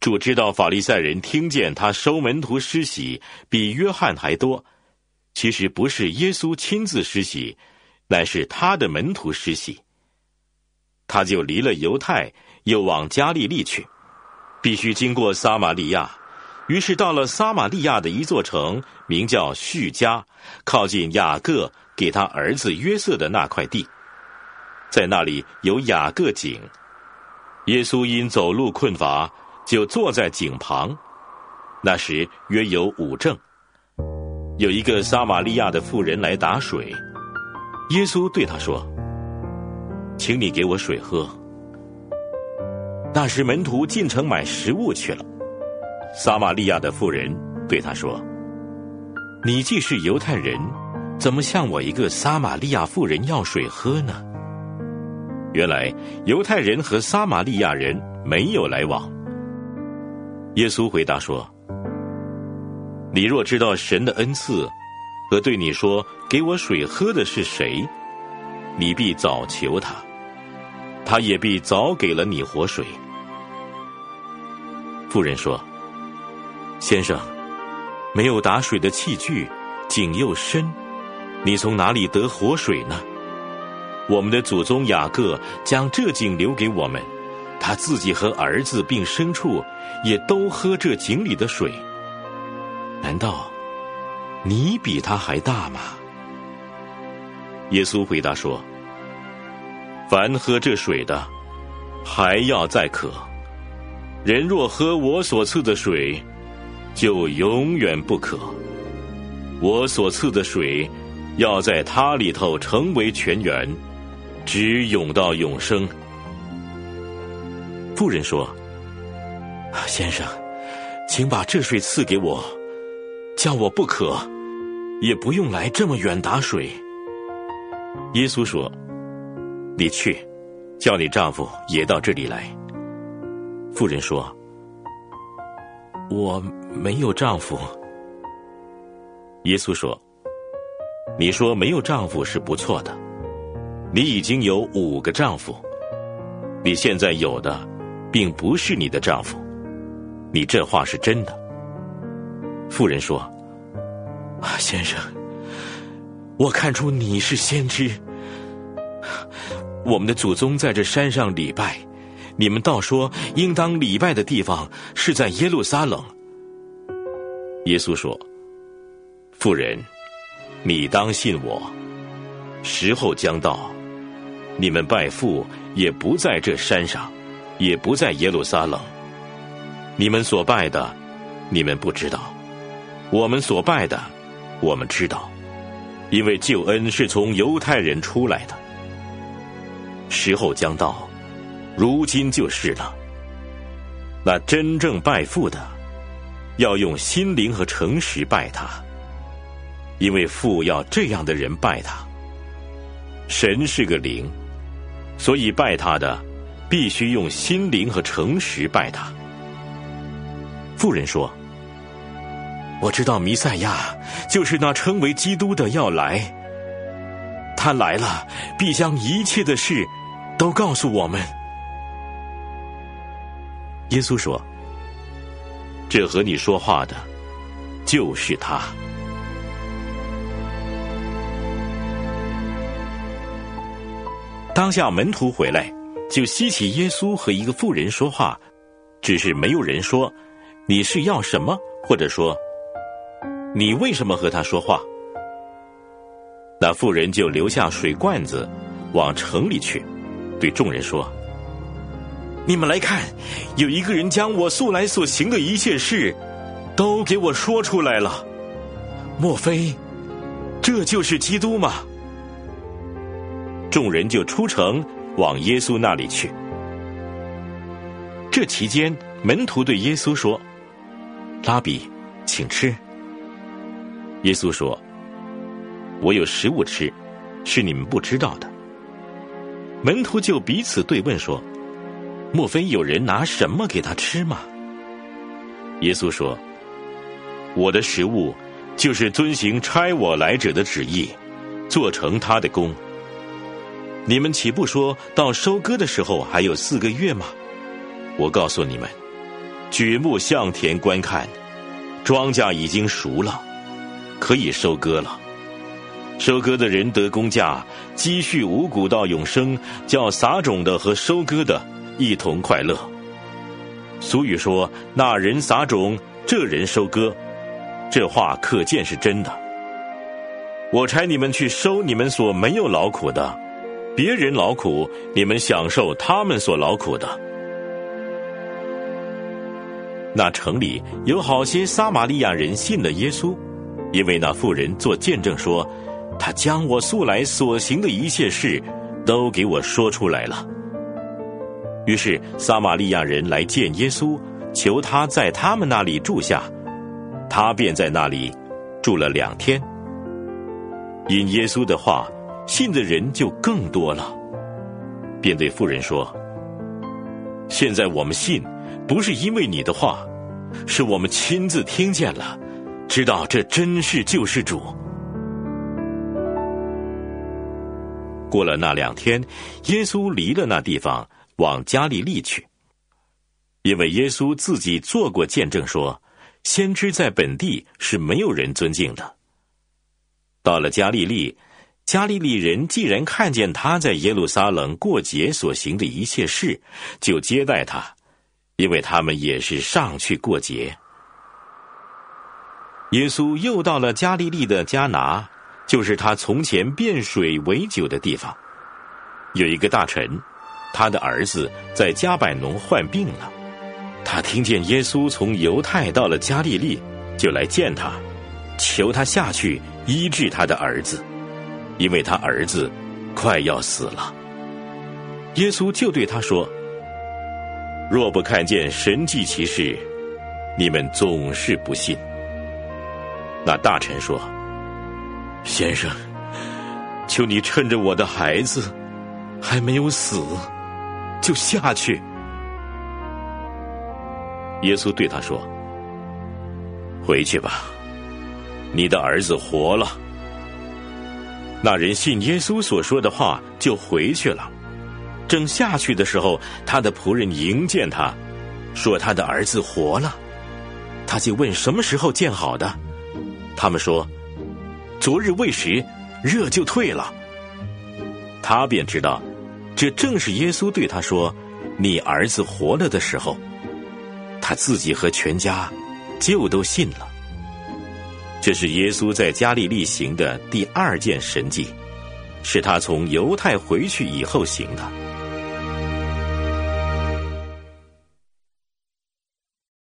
主知道法利赛人听见他收门徒施洗比约翰还多，其实不是耶稣亲自施洗，乃是他的门徒施洗。他就离了犹太，又往加利利去，必须经过撒玛利亚，于是到了撒玛利亚的一座城，名叫叙加，靠近雅各给他儿子约瑟的那块地，在那里有雅各井。耶稣因走路困乏，就坐在井旁。那时约有5正。有一个撒玛利亚的妇人来打水，耶稣对他说：请你给我水喝。那时门徒进城买食物去了。撒玛利亚的妇人对他说：你既是犹太人，怎么向我一个撒玛利亚妇人要水喝呢？原来犹太人和撒玛利亚人没有来往。耶稣回答说：你若知道神的恩赐和对你说给我水喝的是谁，你必早求他，他也必早给了你活水。妇人说：先生，没有打水的器具，井又深，你从哪里得活水呢？我们的祖宗雅各将这井留给我们，他自己和儿子并牲畜也都喝这井里的水。难道你比他还大吗？耶稣回答说：凡喝这水的，还要再渴；人若喝我所赐的水，就永远不渴。我所赐的水，要在他里头成为泉源，直涌到永生。妇人说：先生，请把这水赐给我，叫我不渴，也不用来这么远打水。耶稣说：你去，叫你丈夫也到这里来。妇人说：我没有丈夫。耶稣说：你说没有丈夫是不错的，你已经有5个丈夫，你现在有的并不是你的丈夫，你这话是真的。妇人说：先生，我看出你是先知。我们的祖宗在这山上礼拜，你们倒说应当礼拜的地方是在耶路撒冷。耶稣说：妇人，你当信我，时候将到，你们拜父也不在这山上，也不在耶路撒冷。你们所拜的，你们不知道；我们所拜的，我们知道，因为救恩是从犹太人出来的。时候将到，如今就是了。那真正拜父的，要用心灵和诚实拜他，因为父要这样的人拜他。神是个灵，所以拜他的必须用心灵和诚实拜他。妇人说：我知道弥赛亚就是那称为基督的要来，他来了，必将一切的事都告诉我们。耶稣说：这和你说话的就是他。当下门徒回来，就稀奇耶稣和一个妇人说话，只是没有人说你是要什么，或者说你为什么和他说话。那妇人就留下水罐子，往城里去，对众人说：你们来看，有一个人将我素来所行的一切事都给我说出来了，莫非这就是基督吗？众人就出城往耶稣那里去。这期间，门徒对耶稣说：拉比，请吃。耶稣说：我有食物吃，是你们不知道的。门徒就彼此对问说：莫非有人拿什么给他吃吗？耶稣说：我的食物就是遵行差我来者的旨意，做成他的工。你们岂不说到收割的时候还有4个月吗？我告诉你们， 举目向田观看，庄稼已经熟了，可以收割了。收割的人得工价，积蓄五谷到永生，叫撒种的和收割的一同快乐。俗语说，那人撒种，这人收割，这话可见是真的。我差你们去收你们所没有劳苦的，别人劳苦，你们享受他们所劳苦的。那城里有好些撒玛利亚人信了耶稣，因为那妇人做见证说，他将我素来所行的一切事都给我说出来了。于是撒玛利亚人来见耶稣，求他在他们那里住下，他便在那里住了2天。因耶稣的话，信的人就更多了，便对妇人说，现在我们信，不是因为你的话，是我们亲自听见了，知道这真是救世主。过了那2天，耶稣离了那地方，往加利利去。因为耶稣自己做过见证说，先知在本地是没有人尊敬的。到了加利利，加利利人既然看见他在耶路撒冷过节所行的一切事，就接待他，因为他们也是上去过节。耶稣又到了加利利的迦拿，就是他从前变水为酒的地方。有一个大臣，他的儿子在加百农患病了，他听见耶稣从犹太到了加利利，就来见他，求他下去医治他的儿子，因为他儿子快要死了。耶稣就对他说，若不看见神迹奇事，你们总是不信。那大臣说，先生，求你趁着我的孩子还没有死，就下去。耶稣对他说，回去吧，你的儿子活了。那人信耶稣所说的话，就回去了。正下去的时候，他的仆人迎见他，说他的儿子活了。他就问什么时候见好的，他们说，昨日未时，热就退了。他便知道，这正是耶稣对他说，你儿子活了的时候。他自己和全家就都信了。这是耶稣在加利利行的第2件神迹，是他从犹太回去以后行的。